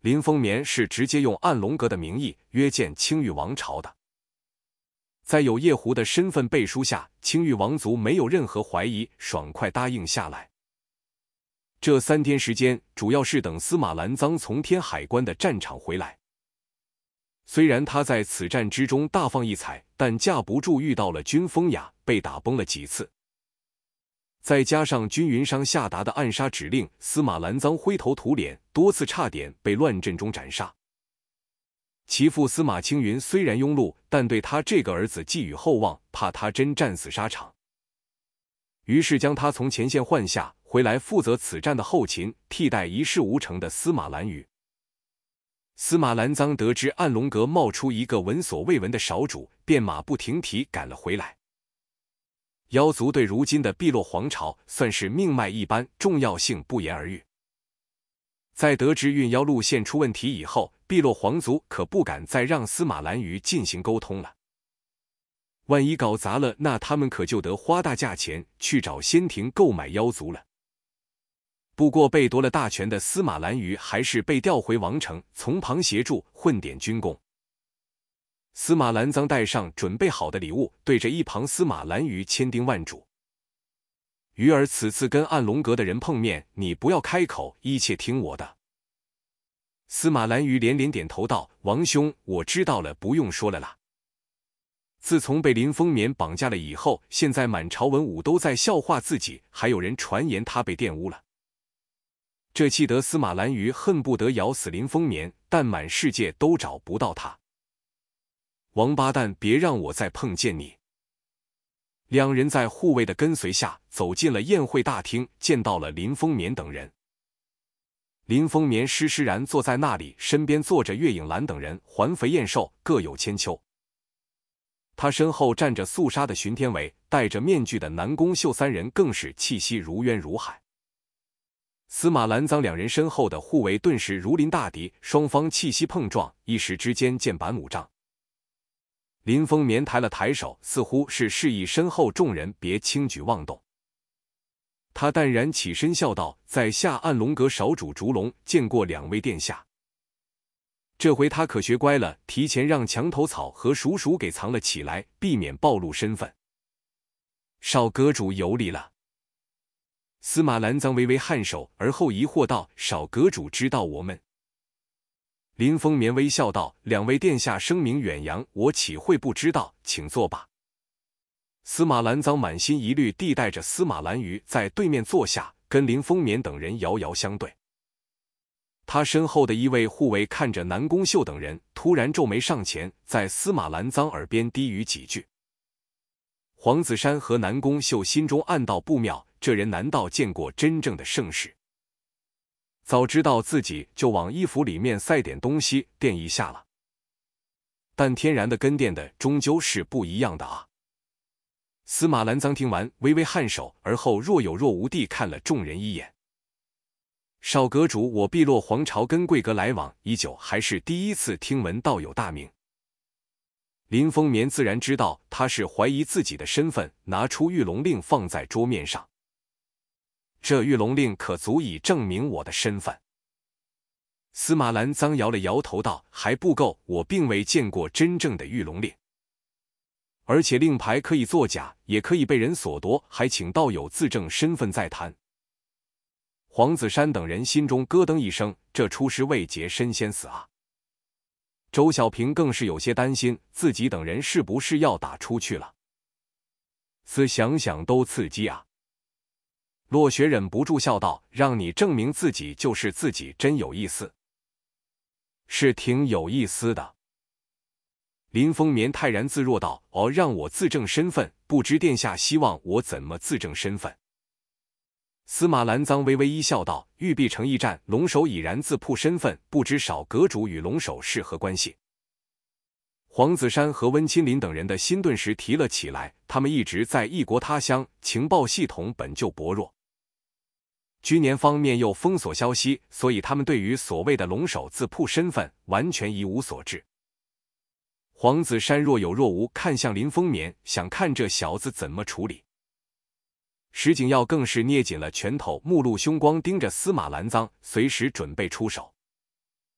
林风眠是直接用暗龙阁的名义约见青玉王朝的。在有叶狐的身份背书下，青玉王族没有任何怀疑，爽快答应下来。这3天时间，主要是等司马兰臧从天海关的战场回来。虽然他在此战之中大放异彩，但架不住遇到了军风雅，被打崩了几次。再加上军云商下达的暗杀指令，司马兰臧灰头土脸，多次差点被乱阵中斩杀。其父司马青云虽然庸碌，但对他这个儿子寄予厚望，怕他真战死沙场，于是将他从前线换下，回来负责此战的后勤，替代一事无成的司马兰屿。司马兰臧得知暗龙阁冒出一个闻所未闻的少主，便马不停蹄赶了回来。妖族对如今的碧落皇朝算是命脉一般，重要性不言而喻。在得知运妖路线出问题以后，碧落皇族可不敢再让司马兰屿进行沟通了。万一搞砸了，那他们可就得花大价钱去找仙庭购买妖族了。不过被夺了大权的司马兰屿还是被调回王城，从旁协助混点军功。司马兰臧带上准备好的礼物，对着一旁司马兰屿千叮万嘱：鱼儿此次跟暗龙阁的人碰面，你不要开口，一切听我的。司马兰屿连连点头道：王兄，我知道了，不用说了啦。自从被林风眠绑架了以后，现在满朝文武都在笑话自己，还有人传言他被玷污了。这气得司马兰屿恨不得咬死林风眠，但满世界都找不到他。王八蛋，别让我再碰见你！两人在护卫的跟随下走进了宴会大厅，见到了林风眠等人。林风眠施施然坐在那里，身边坐着岳影兰等人，环肥燕瘦，各有千秋。他身后站着肃杀的荀天伟，戴着面具的南宫秀3人更是气息如渊如海。司马兰臧两人身后的护卫顿时如临大敌，双方气息碰撞，一时之间剑拔弩张。林风眠抬了抬手，似乎是示意身后众人别轻举妄动。他淡然起身笑道：在下暗龙阁少主烛龙，见过2位殿下。这回他可学乖了，提前让墙头草和鼠鼠给藏了起来，避免暴露身份。少阁主有礼了。司马兰臧微微颔首，而后疑惑道：少阁主知道我们？林风眠微笑道：2位殿下声名远扬，我岂会不知道，请坐吧。司马兰臧满心疑虑地带着司马兰屿在对面坐下，跟林风眠等人遥遥相对。他身后的一位护卫看着南宫秀等人，突然皱眉上前，在司马兰臧耳边低语几句。黄子山和南宫秀心中暗道不妙，这人难道见过真正的盛世？早知道自己就往衣服里面塞点东西垫一下了。但天然的跟垫的终究是不一样的啊。司马兰臧听完微微颔首，而后若有若无地看了众人一眼。少阁主，我碧落皇朝跟贵阁来往已久，还是第一次听闻道有大名。林风眠自然知道他是怀疑自己的身份，拿出玉龙令放在桌面上。这玉龙令可足以证明我的身份。司马兰臧摇了摇头道：还不够，我并未见过真正的玉龙令。而且令牌可以作假，也可以被人所夺，还请道友自证身份再谈。黄子山等人心中咯噔一声，这出师未捷身先死啊！周小平更是有些担心，自己等人是不是要打出去了？想想都刺激啊！落雪忍不住笑道：让你证明自己就是自己，真有意思。是挺有意思的。林风眠泰然自若道：哦，让我自证身份，不知殿下希望我怎么自证身份？司马兰臧微微一笑道：玉璧城驿站，龙首已然自曝身份，不知少阁主与龙首是何关系？黄子山和温亲林等人的心顿时提了起来，他们一直在异国他乡，情报系统本就薄弱，居年方面又封锁消息，所以他们对于所谓的龙首自曝身份完全一无所知。黄子山若有若无看向林风眠，想看这小子怎么处理。石景耀更是捏紧了拳头，目露凶光盯着司马兰臧，随时准备出手。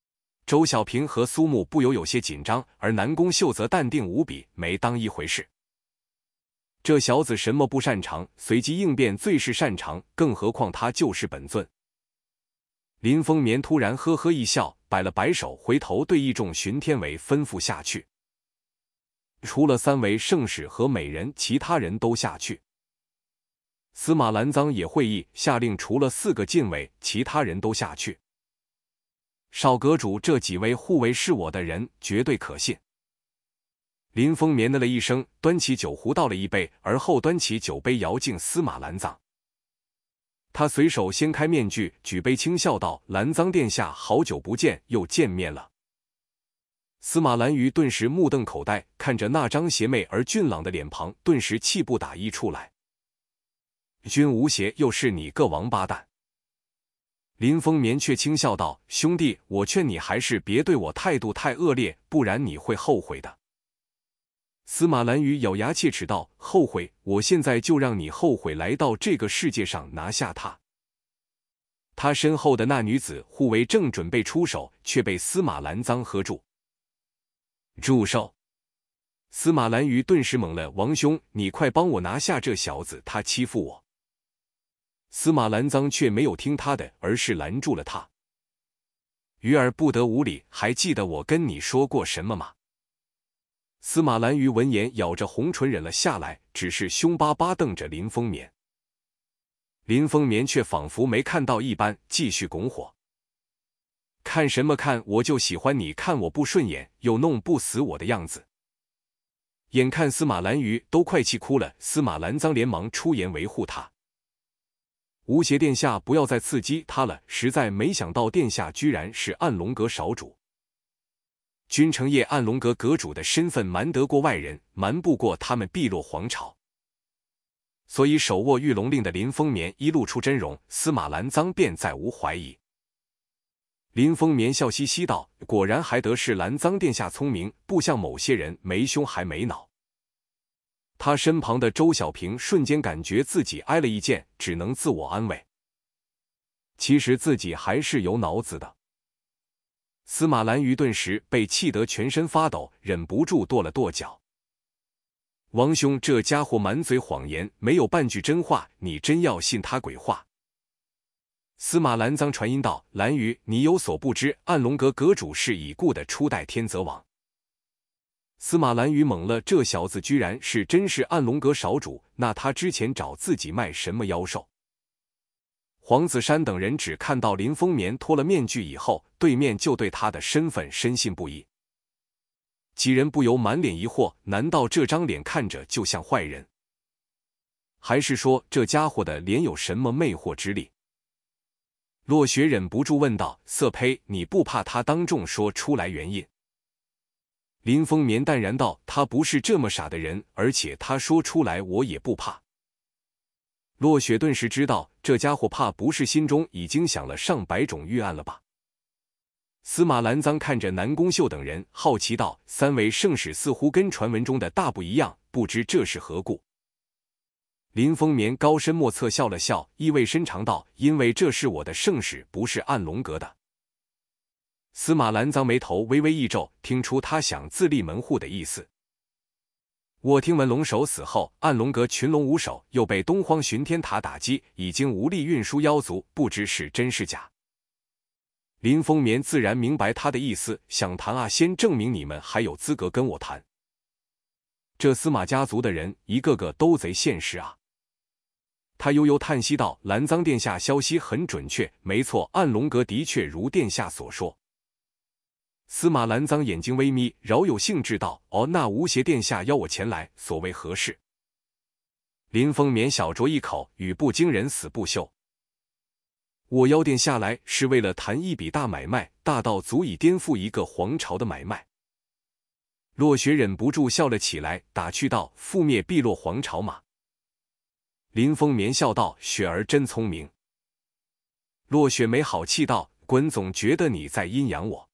周小平和苏木不由有些紧张，而南宫秀则淡定无比，没当一回事。这小子什么不擅长，随机应变最是擅长，更何况他就是本尊。林风眠突然呵呵一笑，摆了摆手，回头对议众巡天尉吩咐下去。除了3位圣使和美人，其他人都下去。司马兰臧也会意，下令除了4个禁卫，其他人都下去。少阁主这几位护卫是我的人，绝对可信。林风眠的了一声，端起酒壶倒了一杯，而后端起酒杯摇敬司马兰臧。他随手掀开面具，举杯轻笑道：“兰臧殿下，好久不见，又见面了。”司马兰瑜顿时目瞪口呆，看着那张邪魅而俊朗的脸庞，顿时气不打一处来。君无邪，又是你个王八蛋！林风眠却轻笑道：“兄弟，我劝你还是别对我态度太恶劣，不然你会后悔的。”司马兰瑜咬牙切齿道：“后悔？我现在就让你后悔来到这个世界上，拿下他！”他身后的那女子护卫正准备出手，却被司马兰臧喝住。住手！司马兰瑜顿时懵了：“王兄，你快帮我拿下这小子，他欺负我！”司马兰臧却没有听他的，而是拦住了他。鱼儿不得无礼，还记得我跟你说过什么吗？司马兰瑜闻言，咬着红唇忍了下来，只是凶巴巴瞪着林风眠。林风眠却仿佛没看到一般，继续拱火。看什么看？我就喜欢你看我不顺眼，又弄不死我的样子。眼看司马兰瑜都快气哭了，司马兰臧连忙出言维护他。无邪殿下，不要再刺激他了，实在没想到殿下居然是暗龙阁少主。君承业暗龙阁阁主的身份瞒得过外人，瞒不过他们碧落皇朝。所以手握御龙令的林风眠一露出真容，司马兰臧便再无怀疑。林风眠笑嘻嘻道：“果然还得是兰臧殿下聪明，不像某些人没胸还没脑。”他身旁的周小平瞬间感觉自己挨了一剑，只能自我安慰，其实自己还是有脑子的。司马兰瑜顿时被气得全身发抖，忍不住跺了跺脚。王兄，这家伙满嘴谎言，没有半句真话，你真要信他鬼话？司马兰臧传音道：“兰瑜，你有所不知，暗龙阁阁主是已故的初代天泽王。”司马兰瑜懵了，这小子居然是真是暗龙阁少主，那他之前找自己卖什么妖兽？黄子山等人只看到林风眠脱了面具以后，对面就对他的身份深信不疑。几人不由满脸疑惑，难道这张脸看着就像坏人？还是说这家伙的脸有什么魅惑之力？落雪忍不住问道：“色胚，你不怕他当众说出来原因？”林风眠淡然道：“他不是这么傻的人，而且他说出来我也不怕。”落雪顿时知道，这家伙怕不是心中已经想了上百种预案了吧。司马兰臧看着南宫秀等人，好奇道：“3位圣使似乎跟传闻中的大不一样，不知这是何故？”林风眠高深莫测笑了笑，意味深长道：“因为这是我的圣使，不是暗龙阁的。”司马兰臧眉头微微一皱，听出他想自立门户的意思。我听闻龙首死后，暗龙阁群龙无首，又被东荒巡天塔打击，已经无力运输妖族，不知是真是假。林风眠自然明白他的意思，想谈啊，先证明你们还有资格跟我谈。这司马家族的人一个个都贼现实啊。他悠悠叹息道：“兰臧殿下消息很准确，没错，暗龙阁的确如殿下所说。”司马兰臧眼睛微眯，饶有兴致道：“哦，那无邪殿下邀我前来，所谓何事？”林风眠小酌一口，语不惊人死不休：“我邀殿下来，是为了谈一笔大买卖，大到足以颠覆一个皇朝的买卖。”落雪忍不住笑了起来，打趣道：“覆灭碧落皇朝嘛。”林风眠笑道：“雪儿真聪明。”落雪没好气道：“滚，总觉得你在阴阳我。”